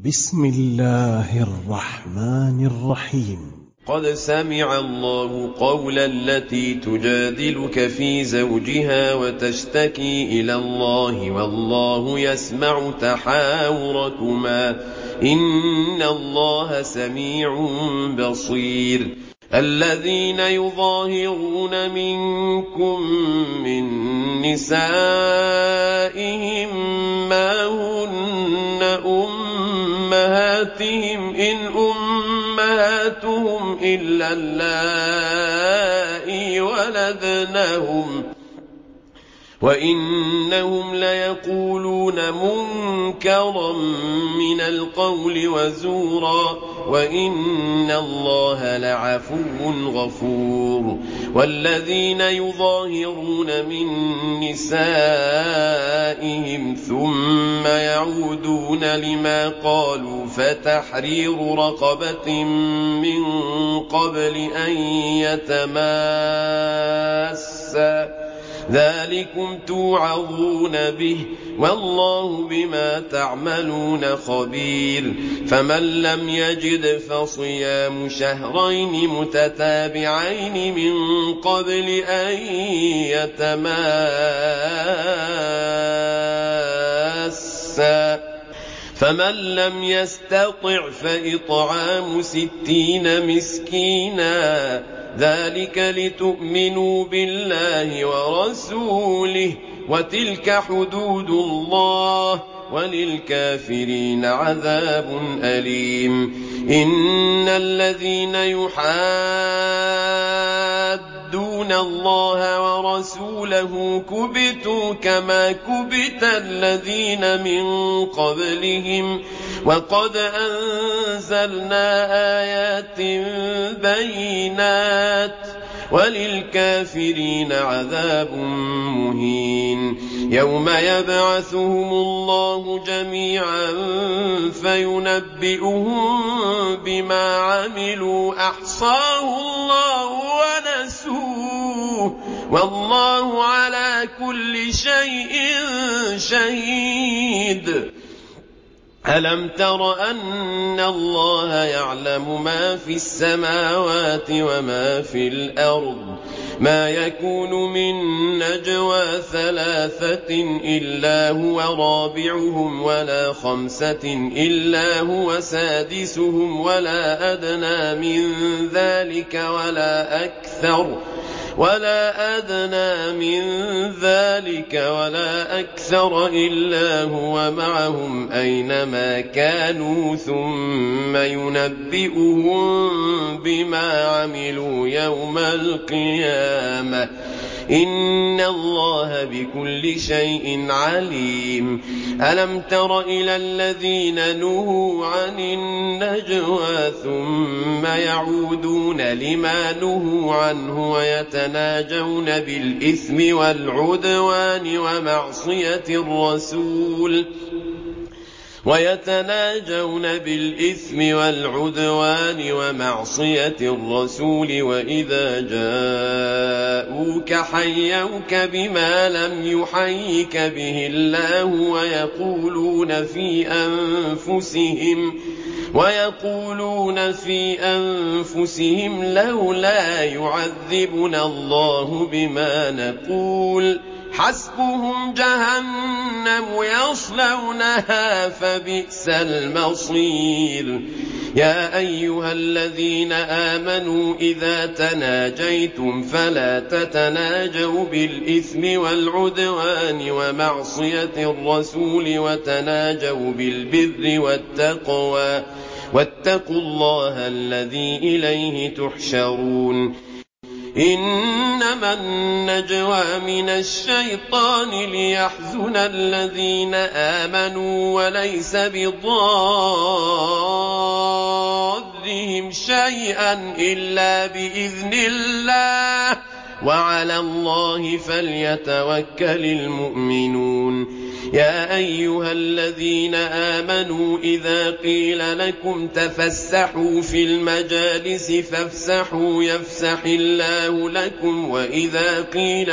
بسم الله الرحمن الرحيم. قد سمع الله قول التي تجادلك في زوجها وتشتكي إلى الله والله يسمع تحاوركما إن الله سميع بصير. الذين يظاهرون منكم من نسائهم ما هن أمهاتهم إن أمهاتهم إلا اللائي ولدنهم وإنهم ليقولون منكرا من القول وزورا وإن الله لعفو غفور. والذين يظاهرون من نسائهم ثم يعودون لما قالوا فتحرير رقبة من قبل أن يتماسا ذلكم توعظون به والله بما تعملون خبير. فمن لم يجد فصيام شهرين متتابعين من قبل أن يتماسا فمن لم يستطع فإطعام 60 مسكينا ذلك لتؤمنوا بالله ورسوله وتلك حدود الله وللكافرين عذاب أليم. إن الذين يحادون الله ورسوله كبتوا كما كبت الذين من قبلهم وقد أنزلنا آيات بينات وللكافرين عذاب مهين. يوم يبعثهم الله جميعا فينبئهم بما عملوا أحصاه الله ونسوه والله على كل شيء شهيد. ألم تر أن الله يعلم ما في السماوات وما في الأرض ما يكون من نجوى 3 إلا هو رابعهم ولا 5 إلا هو سادسهم ولا أدنى من ذلك ولا أكثر إلا هو معهم أينما كانوا ثم ينبئهم بما عملوا يوم القيامة إن الله بكل شيء عليم. ألم تر إلى الذين نهوا عن النجوى ثم يعودون لما نهوا عنه ويتناجون بالإثم والعدوان ومعصية الرسول وإذا جاءوك حيوك بما لم يحيك به الله ويقولون في أنفسهم لولا يعذبنا الله بما نقول حسبهم جهنم يصلونها فبئس المصير. يا أيها الذين آمنوا إذا تناجيتم فلا تتناجوا بالإثم والعدوان ومعصية الرسول وتناجوا بالبر والتقوى واتقوا الله الذي إليه تحشرون. إنما النجوى من الشيطان ليحزن الذين آمنوا وليس بضارهم شيئا إلا بإذن الله وعلى الله فليتوكل المؤمنون. يا أيها الذين آمنوا إذا قيل لكم تفسحوا في المجالس فافسحوا يفسح الله لكم وإذا قيل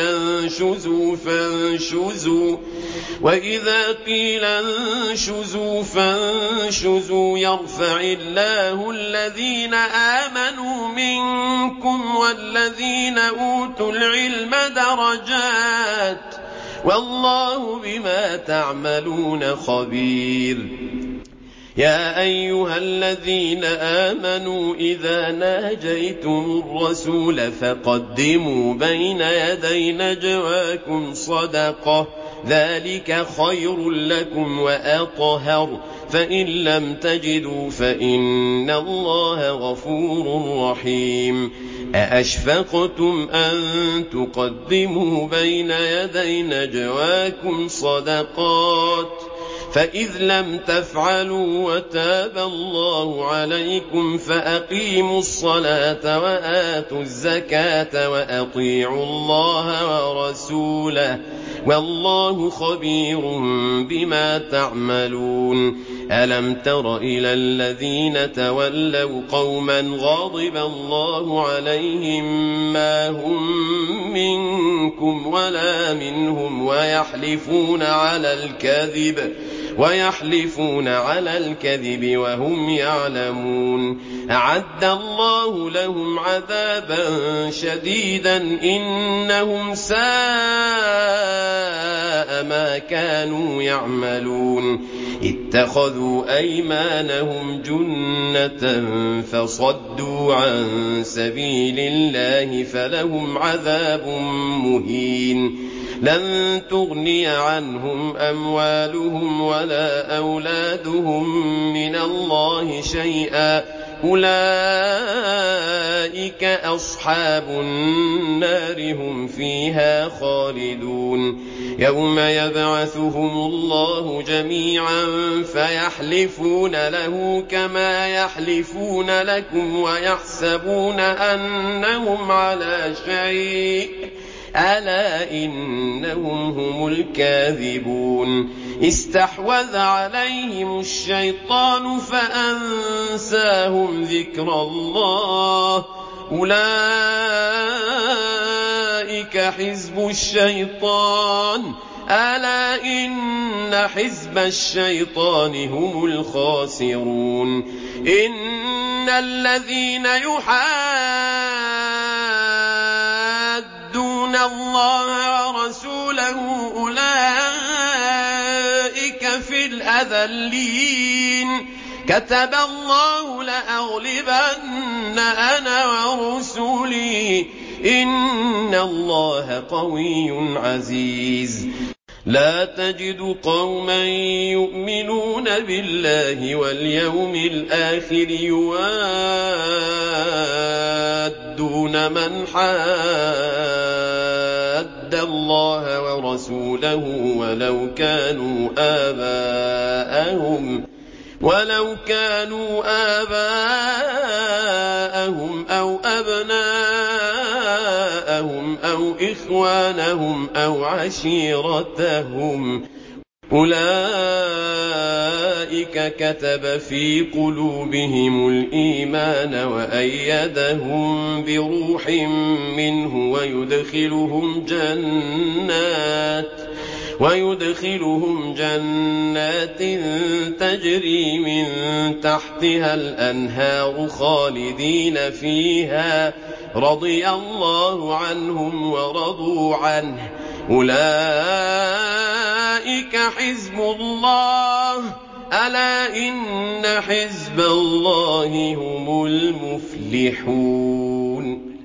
انشزوا فانشزوا يرفع الله الذين آمنوا منكم والذين أوتوا العلم درجات والله بما تعملون خبير. يا أيها الذين آمنوا إذا ناجيتم الرسول فقدموا بين يدي نجواكم صدقة ذلك خير لكم وأطهر فإن لم تجدوا فإن الله غفور رحيم. أأشفقتم أن تقدموا بين يدي نجواكم صدقات فإذ لم تفعلوا وتاب الله عليكم فأقيموا الصلاة وآتوا الزكاة وأطيعوا الله ورسوله والله خبير بما تعملون. ألم تر إلى الذين تولوا قوما غضب الله عليهم ما هم منكم ولا منهم ويحلفون على الكذب وهم يعلمون. أعد الله لهم عذابا شديدا إنهم ساء ما كانوا يعملون. اتخذوا أيمانهم جنة فصدوا عن سبيل الله فلهم عذاب مهين. لن تغني عنهم أموالهم ولا أولادهم من الله شيئا أولئك أصحاب النار هم فيها خالدون. يوم يبعثهم الله جميعا فيحلفون له كما يحلفون لكم ويحسبون أنهم على شيء ألا إنهم هم الكاذبون. استحوذ عليهم الشيطان فأنساهم ذكر الله أولئك حزب الشيطان ألا إن حزب الشيطان هم الخاسرون. إن الذين يحادون الله ورسوله أولئك في الأذلين. كتب الله لأغلبن أنا ورسلي إن الله قوي عزيز. لا تجد قوما يؤمنون بالله واليوم الآخر يوادون من حاد الله ورسوله ولو كانوا آباءهم أو أبناءهم أو إخوانهم أو عشيرتهم أولئك كتب في قلوبهم الإيمان وأيدهم بروح منه ويدخلهم جنات تجري من تحتها الأنهار خالدين فيها رضي الله عنهم ورضوا عنه أولئك حزب الله ألا إن حزب الله هم المفلحون.